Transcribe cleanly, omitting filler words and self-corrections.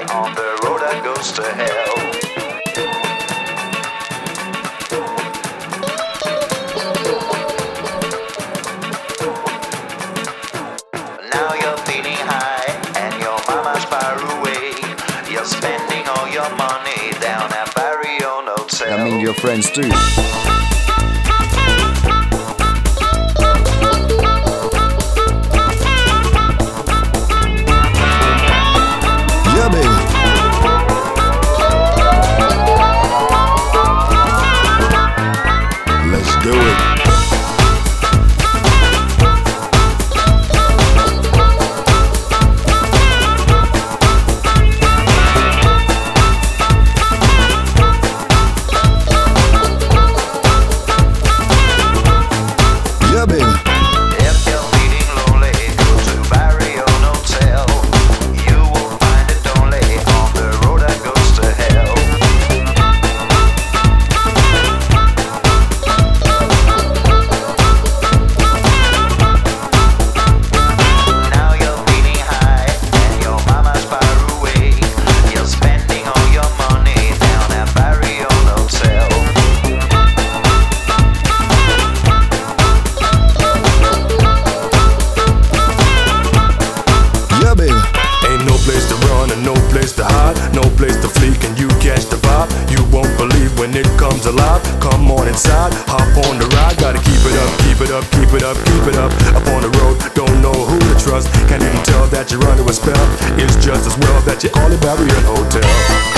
on the road that goes to hell. Now you're feeling high and your mama's far away. You're spending all your money down at Barrio Hotel. I mean your friends too. Yeah, baby. Let's do it. Yeah, baby. If you're feeling lonely, go to Barrio Hotel. You will find it only on the road that goes to hell. Now you're feeling high and your mama's far away. You're spending all your money down at Barrio Hotel. Yeah, baby. Ain't no place to run and no place to hide, no place to flee. Can you catch the vibe? You won't believe when it comes alive. Come on inside, hop on the ride. Gotta keep it up, keep it up, keep it up, keep it up. Up on the road, don't know who to trust. Can't even tell that you're under a spell. It's just as well that you call it Barrio Hotel.